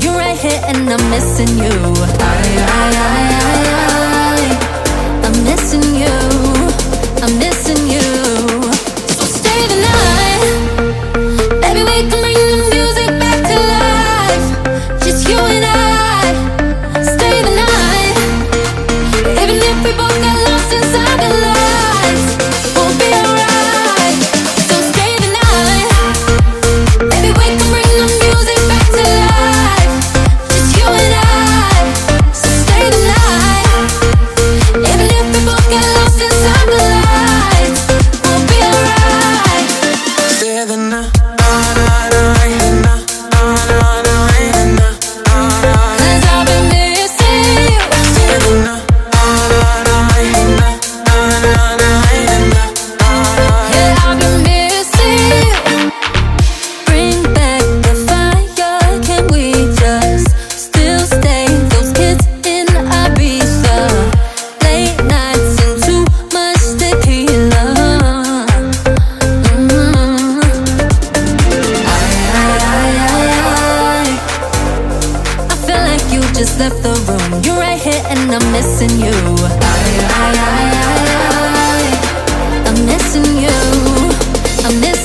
You're right here and I'm missing you. I'm missing you. I'm missing you. So stay the night. Baby, we can bring the music back to life. Just you and I. Stay the night. Even if we both got lost inside the lights, we'll be alright. So stay the night. Baby, we can bring the music back to life. Just you and I. So stay the night. Even if we both get lost inside the lights, we'll be alright. Stay the night. Cause I've been missing you. Stay the night. Yeah, I've been missing you. Bring back the fire. Can we just still stay those kids in Ibiza? Late nights and too much tequila. I feel like you just left the room. You're right here and I'm missing you. I'm missing you. I'm missing